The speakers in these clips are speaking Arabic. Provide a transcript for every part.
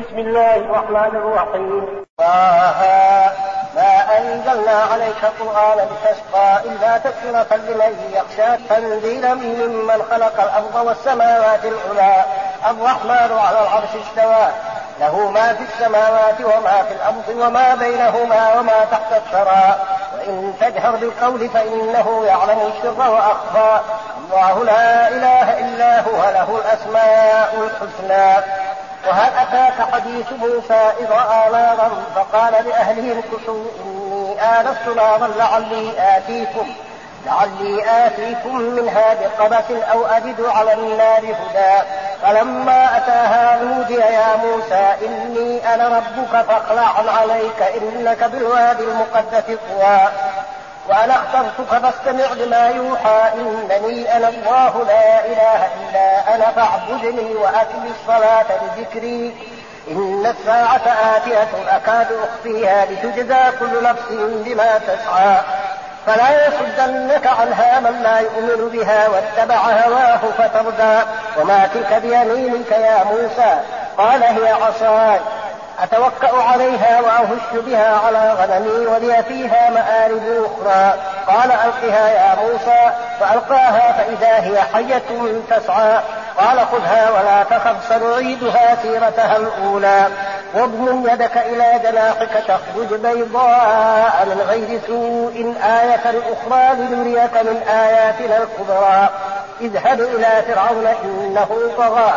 بسم الله الرحمن الرحيم. ما أنزلنا عليك القرآن لتشقى إلا تذكرة لمن يخشى تنزيلا ممن خلق الأرض والسماوات العلى الرحمن على العرش استوى له ما في السماوات وما في الأرض وما بينهما وما تحت الثرى وإن تجهر بالقول فإنه يعلم السر وأخفى الله لا إله إلا هو له الأسماء الحسنى. وهل أتاك حديث موسى إذ رأى نارا فقال لأهلهم كثوا إني آنست نارا لعلي آتيكم منها بقبس أو أجد على النار هدى فلما أتاها نودي يا موسى إني أنا ربك فاخلع عليك إنك بالوادي المقدس طوى وأنا اخترتك فاستمع لما يوحى إنني أنا الله لا إله إلا أنا فاعبدني وأقم الصلاة لذكري إن الساعة آتية أكاد أخفيها لتجزى كل نفس بما تسعى فلا يصدنك عنها من لا يؤمن بها واتبع هواه فتردى وما تلك بيمينك يا موسى قال هي عصاي أتوكأ عليها وأهش بها على غنمي ولي فيها مآرب أخرى قال ألقها يا موسى فألقاها فإذا هي حية تسعى قال خذها ولا تخف سنعيدها سيرتها الأولى واضمم يدك إلى جناحك تخرج بيضاء من غير سوء آية أخرى لنريك من آياتنا الكبرى اذهب إلى فرعون إنه طغى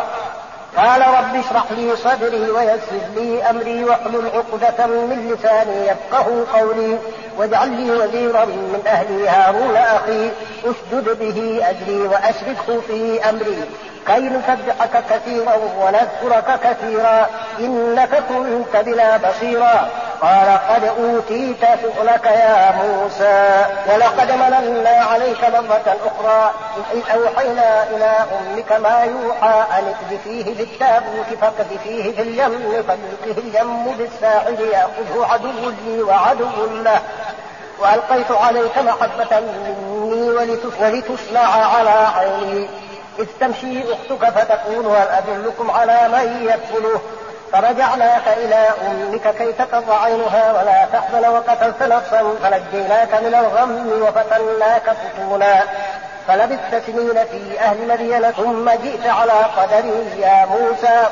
قال رب اشرح لي صدري ويسر لي أمري واحلل عقدة من لساني يفقهوا قولي واجعل لي وزيرا من أهلي هارون أخي اشدد به أجري وأشركه في أمري كي نسبحك كثيرا ونذكرك كثيرا إنك كنت بنا بصيرا قال قد أوتيت سؤلك يا موسى ولقد مننا عليك مرة أخرى إذ أوحينا إلى أمك ما يوحى أن اقذفيه بالتابوت فاقذفيه في اليم فليلقه اليم بالساحل يأخذه عدو لي وعدو له وألقيت عليك محبة مني ولتصنع على عيني إذ تمشي أختك فتقول هل أدلكم على من يكفله فرجعناك إلى أمك كي تقر عينها ولا تحزن وقتلت نفسا فنجيناك من الغم وفتناك فتونا فلبثت سنين في أهل مدين ثم جئت على قدري يا موسى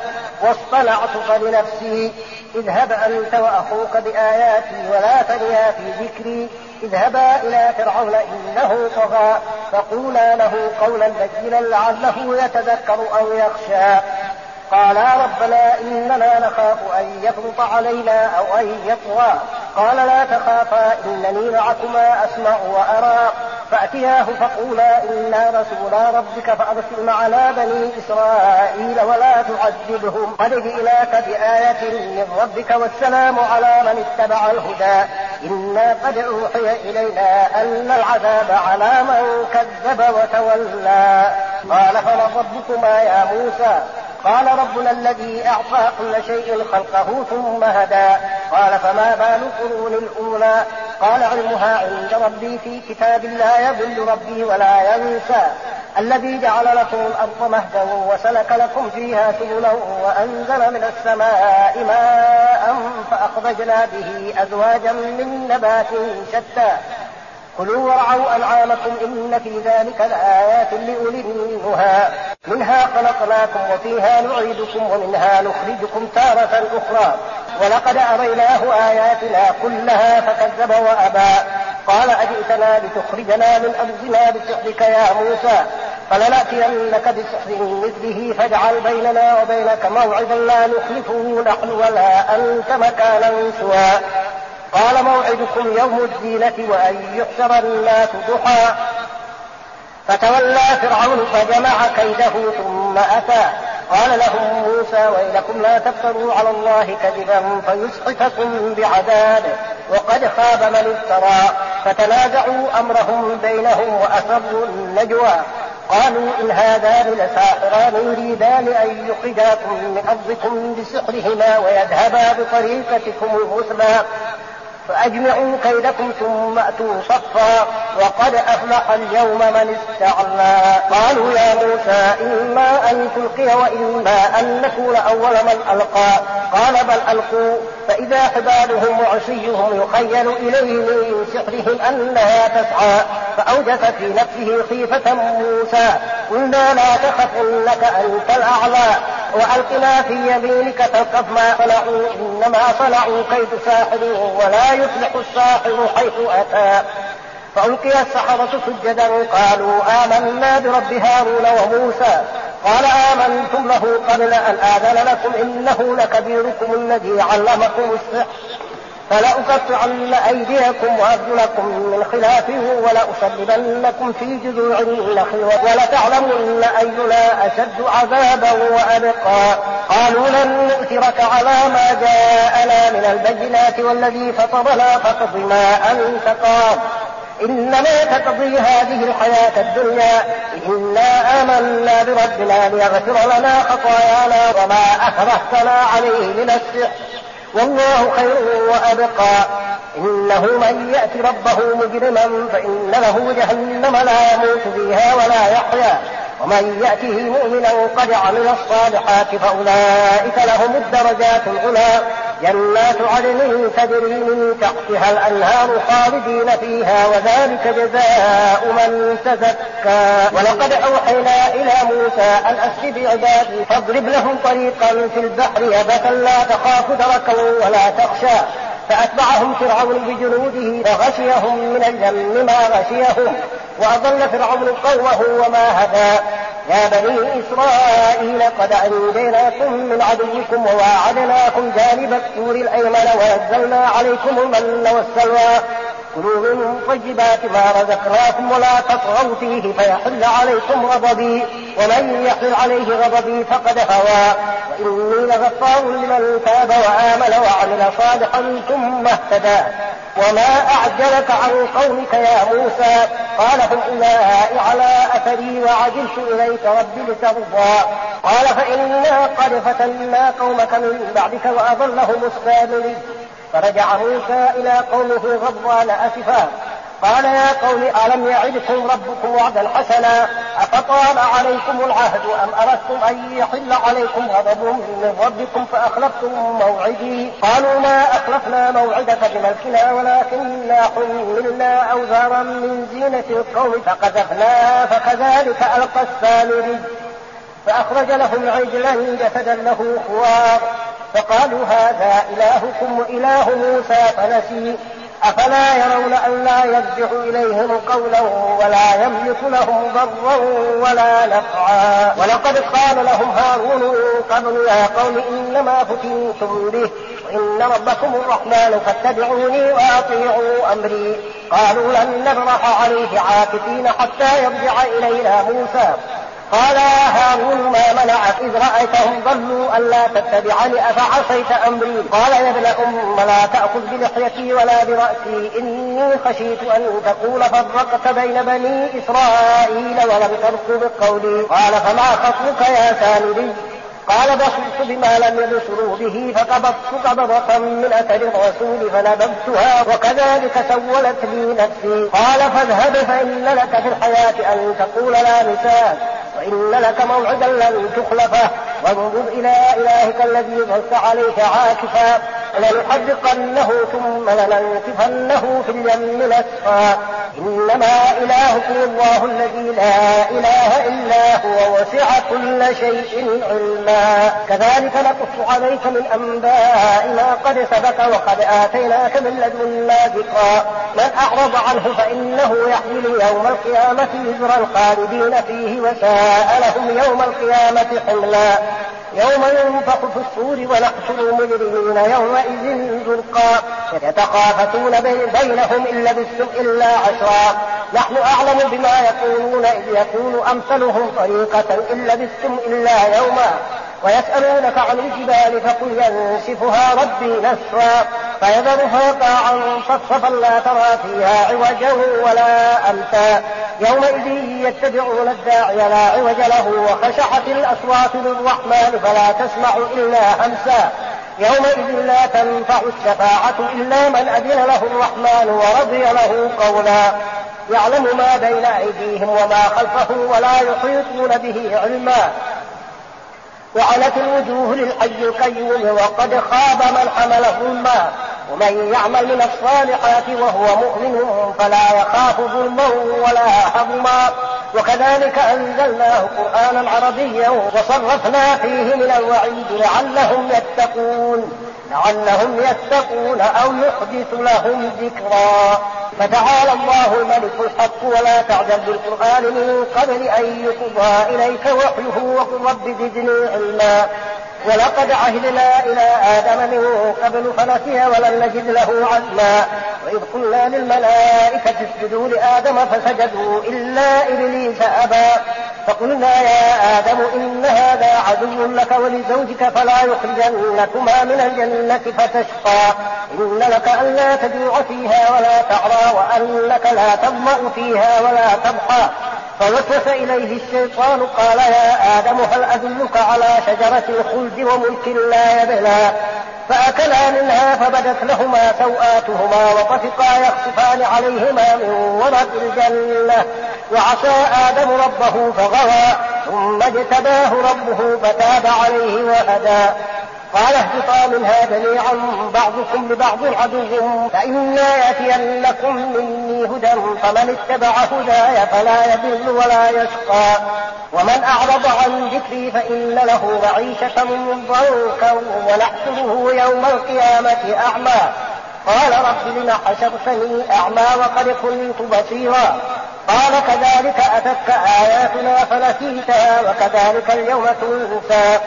واصطنعتك لنفسي اذهب أنت وأخوك بآياتي ولا تنيا في ذكري اذهبا إلى فرعون إنه طغى فقولا له قولا لينا لعله يتذكر أو يخشى قالا ربنا إننا نخاف أن يفرط علينا أو أن يطغى قال لا تخافا إنني معكما أسمع وأرى فأتياه فقولا إنا رسولا ربك فأرسل معنا بني إسرائيل ولا تعذبهم قد جئناك بآية من ربك والسلام على من اتبع الهدى إنا قد أوحي إلينا أن العذاب على من كذب وتولى قال فمن ربكما يا موسى قال ربنا الذي أعطى كل شيء خلقه ثم هدى قال فما بال القرون الأولى قال علمها عند ربي في كتاب لا يضل ربي ولا ينسى الذي جعل لكم الأرض مهدا وسلك لكم فيها سبلا وأنزل من السماء ماء فأخرجنا به أزواجا من نبات شتى كلوا ورعوا أنعامكم إن في ذلك لآيات لأولي النهى منها خلقناكم وفيها نعيدكم ومنها نخرجكم تارة أخرى ولقد أريناه آياتنا كلها فكذب وأبى قال أجئتنا لتخرجنا من أرضنا بسحرك يا موسى فلنأتينك بسحر مثله فاجعل بيننا وبينك موعدا لا نخلفه نحن ولا أنت مكانا سوى قال موعدكم يوم الزينة وأن يحشر الناس ضحى فتولى فرعون فجمع كيده ثم أتى قال لهم موسى ويلكم لا تفتروا على الله كذبا فيسحتكم بعذاب وقد خاب من افترى فتنازعوا أمرهم بينهم وأسروا النجوى قالوا إن هذان لساحران يريدان أن يخرجاكم من أرضكم بسحرهما ويذهبا بطريقتكم المثلى فأجمعوا كيدكم ثم أتوا صفا وقد أفلح اليوم من استعلى. قالوا يا موسى إما أن تلقي وإما أن نكون أول من ألقى. قال بل ألقوا فإذا حبالهم وعصيهم يخيل إليه من سحرهم أنها تسعى فأوجس في نفسه خيفة موسى. قلنا لا تخف إنك أنت الأعلى وألق ما في يمينك تلقف ما صنعوا إنما صنعوا كيد ساحر ولا يفلح الساحر حيث أتى. فألقي السحرة سجدا قالوا آمنا برب هارون وموسى. قال آمنتم له قبل أن آذن لكم إنه لكبيركم الذي علمكم السحر فلأقطعن أيديكم وأرجلكم من خلاف ولأصلبنكم في جذوع النخل ولتعلمن أينا أشد عذابا وأبقى. قالوا لن نؤثرك على ما جاءنا من البينات والذي فطرنا فاقض ما أنت قاض إنما تقضي هذه الحياة الدنيا إنا آمنا بربنا ليغفر لنا خطايانا وما أكرهتنا عليه من السحر والله خير وأبقى. إنه من يأت ربه مجرما فإن له جهنم لا يموت فيها ولا يحيا ومن يأته مؤمنا قد عمل الصالحات فأولئك لهم الدرجات العلى جنات عدن تجري من تحتها الأنهار خالدين فيها وذلك جزاء من تزكى. ولقد أوحينا إلى موسى أن أسر بعبادي فاضرب لهم طريقا في البحر يبسا لا تخاف دركا ولا تخشى فأتبعهم فرعون بجنوده فغشيهم من اليم ما غشيهم وأضل فرعون قومه وما هدى. يا بني إسرائيل قد أنجيناكم من عدوكم وواعدناكم جانب الطور الأيمن ونزلنا عليكم المن والسلوى كلوا من طيبات ما رزقناكم ولا تطغوا فيه فيحل عليكم غضبي ومن يحل عليه غضبي فقد هوى وإني لغفار لمن تاب وآمن وعمل صالحا ثم اهتدى. وما أعجلك عن قومك يا موسى؟ قال هم أولئك على أثري وعجلت إليك رب لترضى. قال فإنا قد فتنا قومك من بعدك وأضلهم السامري. فرجع موسى إلى قومه غضبان أسفا قال يا قوم ألم يعدكم ربكم وعدا حسنا أفطال عليكم العهد أم أردتم أن يحل عليكم غضب من ربكم فأخلفتم موعدي؟ قالوا ما أخلفنا موعدك بملكنا ولكننا حملنا أوزارا من زينة القوم فقذفناها فكذلك ألقى السامري فأخرج لهم عجلا جسدا له خوار فقالوا هذا إلهكم وإله موسى فنسي أفلا يرون أن لا يرجع إليهم قولا ولا يملك لهم ضرا ولا نفعا. ولقد قال لهم هارون من قبل يا قوم إنما فتنتم به وإن ربكم الرحمن فاتبعوني وأطيعوا أمري. قالوا لن نبرح عليه عاكفين حتى يرجع إلينا موسى. قال يا هارون ما منعك إذ رأيتهم ضلوا ألا تتبعني أفعصيت أمري؟ قال يا ابن أم لا تأخذ بلحيتي ولا برأسي إني خشيت أن تقول فرقت بين بني إسرائيل ولم ترقب قولي. قال فما خطبك يا سامري؟ قال بصرت بما لم يبصروا به فقبضت قبضة من أثر الرسول فنبذتها وكذلك سولت لي نفسي. قال فاذهب فإن لك في الحياة أن تقول لا مساس وإن لك موعدا لن تخلفه وانظر إلى إلهك الذي ظلت عليه عاكفا لنحرقنه ثم لننسفنه في اليم نسفا. إنما إلهكم الله الذي لا إله إلا هو وسع كل شيء علما. كذلك نقص عليك من أنباء ما قد سبق وقد آتيناك من لدنا ذكرا. من أعرض عنه فإنه يحمل يوم القيامة وزرا خالدين فيه وساء لهم يوم القيامة حملا. يوم ينفخ في الصور ونحشر المجرمين يومئذ زرقا يتخافتون بينهم إن لبثتم إلا عشرا نحن أعلم بما يقولون إذ يقول أمثلهم طريقة إن لبثتم إلا يوما ويسألونك عن الجبال فقل ينسفها ربي نسفا فيذرها قاعا صفصفا لا ترى فيها عوجا ولا أمتا يومئذ يتبعون الداعي لا عوج له وخشعت الأصوات للرحمن فلا تسمع إلا همسا يومئذ لا تنفع الشفاعة إلا من أذن له الرحمن ورضي له قولا يعلم ما بين أيديهم وما خلفهم ولا يحيطون به علما وعنت الوجوه للحي القيوم وقد خاب من حمل ظلما ومن يعمل من الصالحات وهو مؤمن فلا يخاف ظلما ولا هضما وكذلك أنزلناه قرآنا عربيا وصرفنا فيه من الوعيد لعلهم يتقون أو يحدث لهم ذكرا فتعالى الله الملك الحق ولا تعجل بالقرآن من قبل أن يقضى إليك وحيه وقل رب زدني علما ولقد عهدنا إلى آدم من قبل فنسي ولم نجد له عزما وإذ قلنا للملائكة اسجدوا لآدم فسجدوا إلا إبليس أبى فقلنا يا آدم إن هذا عدو لك ولزوجك فلا يخرجنكما من الجنة فتشقى إن لك ألا تجوع فيها ولا تعرى وأنك لا تظمأ فيها ولا تضحى فوسوس إليه الشيطان قال يا آدم هل أدلك على شجرة الخلد وملك لا يبلى فأكلا منها فبدت لهما سوآتهما وطفقا يخصفان عليهما من ورق الجنة وعصى آدم ربه فغوى ثم اجتباه ربه فتاب عليه وهدى قال اهبطا منها جميعا بعضكم لبعض عدو فإما يأتينكم مني هدى فمن اتبع هداي فلا يضل ولا يشقى ومن أعرض عن ذكري فإن له معيشة ضنكا ونحشره يوم القيامة أعمى قال رب لم حشرتني أعمى وقد كنت بصيرا قال كذلك أتتك آياتنا فنسيتها وكذلك اليوم تنسى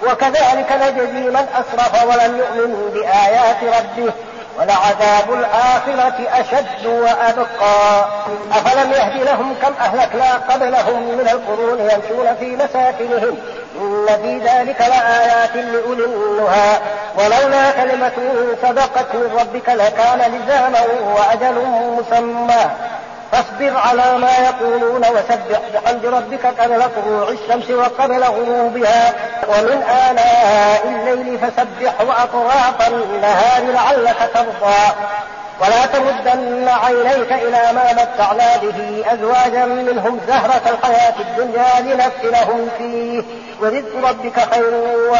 وكذلك نجزي من أسرف ولم يؤمن بآيات ربه ولعذاب الآخرة أشد وأبقى أفلم يهد لهم كم أهلكنا قبلهم من القرون يمشون في مساكنهم إن في ذلك لآيات لأولي النهى ولولا كلمة سبقت من ربك لكان لزاما وأجل مسمى فاصبر على ما يقولون وسبح بحمد ربك قبل طلوع الشمس وقبل غروبها ومن آناء الليل فسبح وأطراف النهار لعلك ترضى ولا تمدن عينيك إلى ما متعنا به أزواجا منهم زهرة الحياة الدنيا لنفتنهم فيه ورزق ربك خير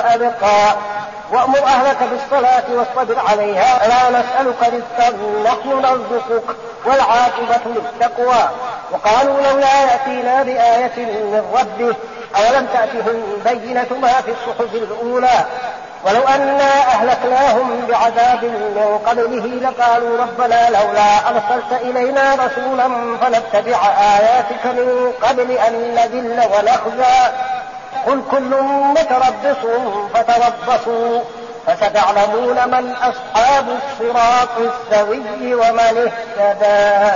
وأبقى وأمر أهلك بالصلاة واصطبر عليها لا نسألك رزقا نحن نرزقك والعاقبة للتقوى وقالوا لولا يأتينا بآية من ربه أولم تأتهم بينة ما في الصحف الأولى ولو أنا أهلكناهم بعذاب من قبله لقالوا ربنا لولا أرسلت إلينا رسولا فنتبع آياتك من قبل أن نذل ونخزى قل كل متربص فتربصوا فستعلمون من أصحاب الصراط السوي ومن اهتدى.